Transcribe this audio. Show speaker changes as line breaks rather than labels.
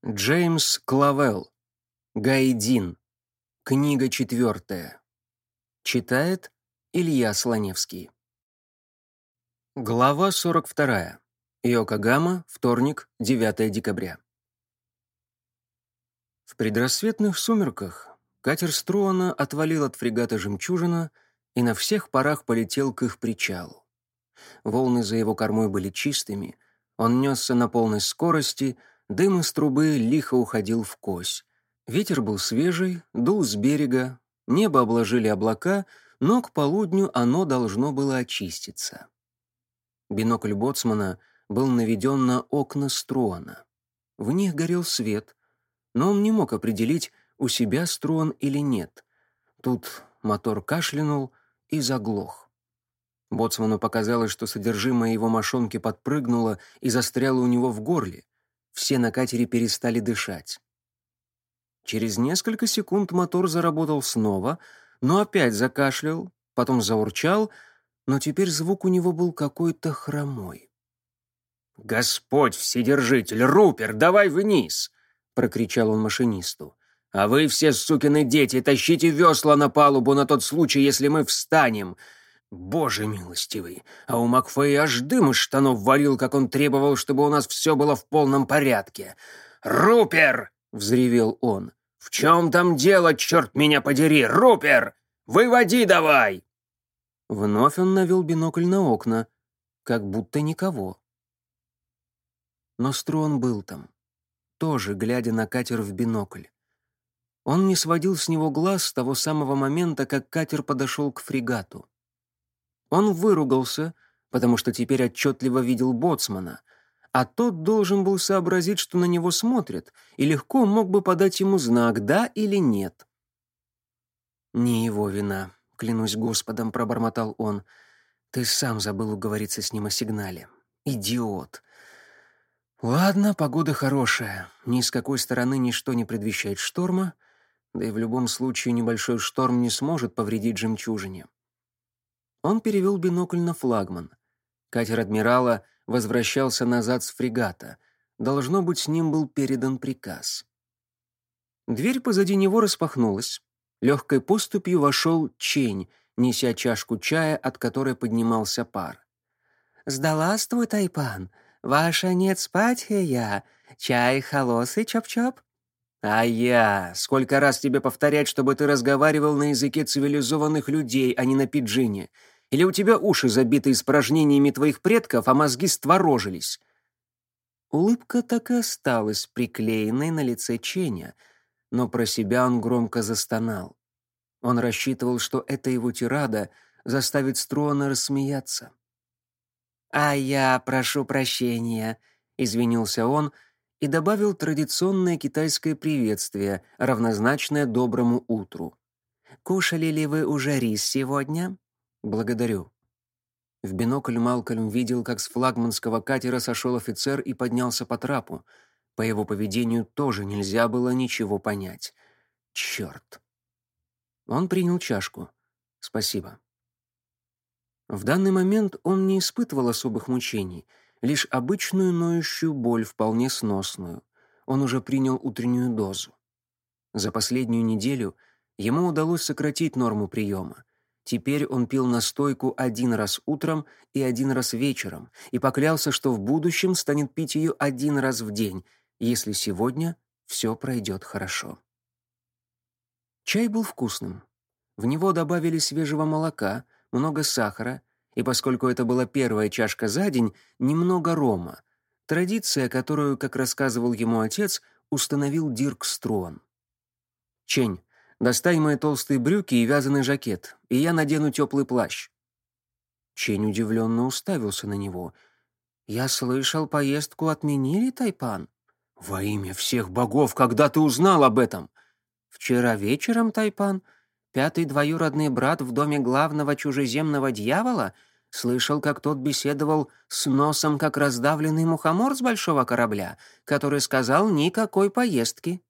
Джеймс Клавелл. Гайдин. Книга 4. Читает Илья Слоневский. Глава 42. Йокогама, вторник, 9 декабря. В предрассветных сумерках катер Струана отвалил от фрегата «Жемчужина» и на всех парах полетел к их причалу. Волны за его кормой были чистыми, он несся на полной скорости, дым из трубы лихо уходил вкось. Ветер был свежий, дул с берега, небо обложили облака, но к полудню оно должно было очиститься. Бинокль боцмана был наведен на окна Струана. В них горел свет, но он не мог определить, у себя Струан или нет. Тут мотор кашлянул и заглох. Боцману показалось, что содержимое его мошонки подпрыгнуло и застряло у него в горле. Все на катере перестали дышать. Через несколько секунд мотор заработал снова, но опять закашлял, потом заурчал, но теперь звук у него был какой-то хромой. «Господь Вседержитель, Рупер, давай вниз!» — прокричал он машинисту. «А вы все, сукины дети, тащите весла на палубу на тот случай, если мы встанем!» Боже милостивый, а у Макфея аж дым из штанов валил, как он требовал, чтобы у нас все было в полном порядке. «Рупер!» — взревел он. «В чем там дело, черт меня подери? Рупер! Выводи давай!» Вновь он навел бинокль на окна, как будто никого. Но Струан был там, тоже глядя на катер в бинокль. Он не сводил с него глаз с того самого момента, как катер подошел к фрегату. Он выругался, потому что теперь отчетливо видел боцмана, а тот должен был сообразить, что на него смотрят, и легко мог бы подать ему знак «да» или «нет». «Не его вина, клянусь Господом», — пробормотал он. «Ты сам забыл уговориться с ним о сигнале. Идиот». «Ладно, погода хорошая. Ни с какой стороны ничто не предвещает шторма, да и в любом случае небольшой шторм не сможет повредить «Жемчужине». Он перевел бинокль на флагман. Катер адмирала возвращался назад с фрегата. Должно быть, с ним был передан приказ. Дверь позади него распахнулась. Легкой поступью вошел Чень, неся чашку чая, от которой поднимался пар. «Здравствуй, Тайпан. Ваша нет спать, я. Чай холосый, чоп-чоп». «А я! Сколько раз тебе повторять, чтобы ты разговаривал на языке цивилизованных людей, а не на пиджине? Или у тебя уши забиты испражнениями твоих предков, а мозги створожились?» Улыбка так и осталась приклеенной на лице Ченя, но про себя он громко застонал. Он рассчитывал, что эта его тирада заставит Струана рассмеяться. «А я прошу прощения», — извинился он, и добавил традиционное китайское приветствие, равнозначное доброму утру. «Кушали ли вы уже рис сегодня?» «Благодарю». В бинокль Малкольм видел, как с флагманского катера сошел офицер и поднялся по трапу. По его поведению тоже нельзя было ничего понять. Черт. Он принял чашку. «Спасибо». В данный момент он не испытывал особых мучений, лишь обычную ноющую боль, вполне сносную. Он уже принял утреннюю дозу. За последнюю неделю ему удалось сократить норму приема. Теперь он пил настойку 1 раз утром и 1 раз вечером и поклялся, что в будущем станет пить ее 1 раз в день, если сегодня все пройдет хорошо. Чай был вкусным. В него добавили свежего молока, много сахара, и поскольку это была первая чашка за день, немного рома. Традиция, которую, как рассказывал ему отец, установил Дирк Струан. «Чень, достай мои толстые брюки и вязаный жакет, и я надену теплый плащ». Чень удивленно уставился на него. «Я слышал, поездку отменили, Тайпан?» «Во имя всех богов, когда ты узнал об этом?» «Вчера вечером, Тайпан, 5-й двоюродный брат в доме главного чужеземного дьявола слышал, как тот беседовал с носом, как раздавленный мухомор с большого корабля, который сказал никакой поездки».